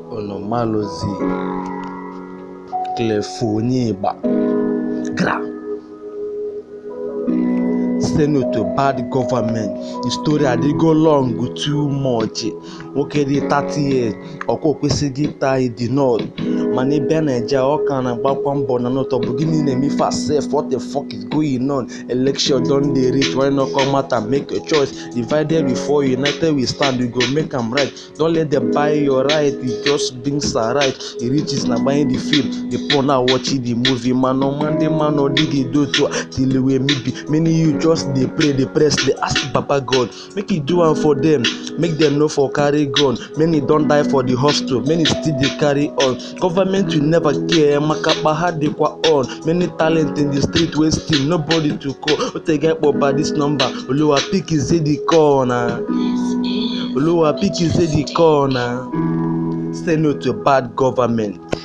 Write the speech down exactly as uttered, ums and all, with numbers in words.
Onomalozi Clefoniba Gra. Say no to bad government. The story I did go long too much. Okay, the thirty years. Oko kwesigi tai di not. Mani Beneja Okana Bakwan Bonanoto beginning me fast safe. What the fuck is going on? Election done the reach. Why not come out and make a choice? Divided before united we stand. We go make them right. Don't let them buy your right. We just being right. The rich is not buying the film. The poor now watching the movie. Man, no man, the man, no dig it do to till we maybe many you just they pray, they press, they ask Papa God, make it do one for them, make them know for carry gun. Many don't die for the hospital, many still they carry on. Government will never care, Makabaha they qua on. Many talent in the street wasting, nobody to call. What they get by this number? Oluwa pick is the corner. Oluwa pick is the corner. Say no to bad government.